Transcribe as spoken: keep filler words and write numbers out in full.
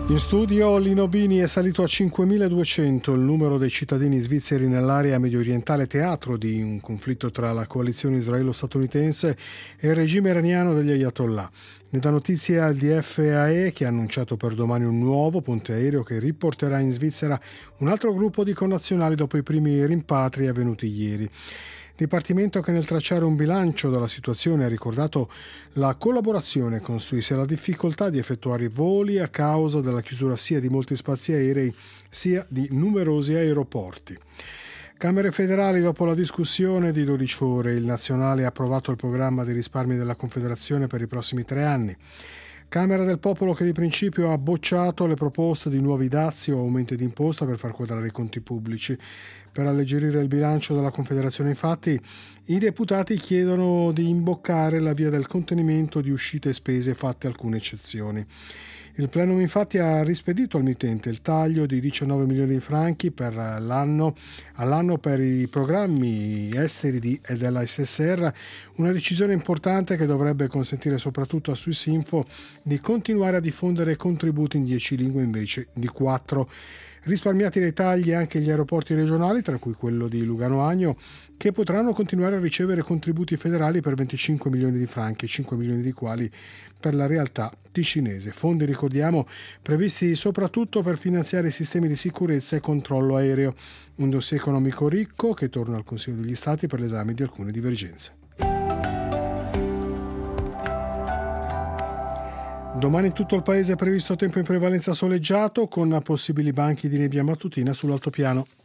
In studio Lino Bini. È salito a cinquemiladuecento il numero dei cittadini svizzeri nell'area medio-orientale, teatro di un conflitto tra la coalizione israelo-statunitense e il regime iraniano degli Ayatollah. Ne dà notizia il D F A E, che ha annunciato per domani un nuovo ponte aereo che riporterà in Svizzera un altro gruppo di connazionali dopo i primi rimpatri avvenuti ieri. Dipartimento che nel tracciare un bilancio della situazione ha ricordato la collaborazione con Swiss e la difficoltà di effettuare voli a causa della chiusura sia di molti spazi aerei sia di numerosi aeroporti. Camere federali. Dopo la discussione di dodici ore, il Nazionale ha approvato il programma di risparmi della Confederazione per i prossimi tre anni. Camera del Popolo che di principio ha bocciato le proposte di nuovi dazi o aumenti di imposta per far quadrare i conti pubblici. Per alleggerire il bilancio della Confederazione, infatti, i deputati chiedono di imboccare la via del contenimento di uscite e spese, fatte alcune eccezioni. Il plenum infatti ha rispedito al mittente il taglio di diciannove milioni di franchi per l'anno, all'anno per i programmi esteri di, e della S S R, una decisione importante che dovrebbe consentire soprattutto a Swissinfo di continuare a diffondere contributi in dieci lingue invece di quattro. Risparmiati dai tagli anche gli aeroporti regionali, tra cui quello di Lugano Agno, che potranno continuare a ricevere contributi federali per venticinque milioni di franchi, cinque milioni di quali per la realtà ticinese. Fondi, ricordiamo, previsti soprattutto per finanziare i sistemi di sicurezza e controllo aereo. Un dossier economico ricco che torna al Consiglio degli Stati per l'esame di alcune divergenze. Domani in tutto il paese è previsto tempo in prevalenza soleggiato, con possibili banchi di nebbia mattutina sull'altopiano.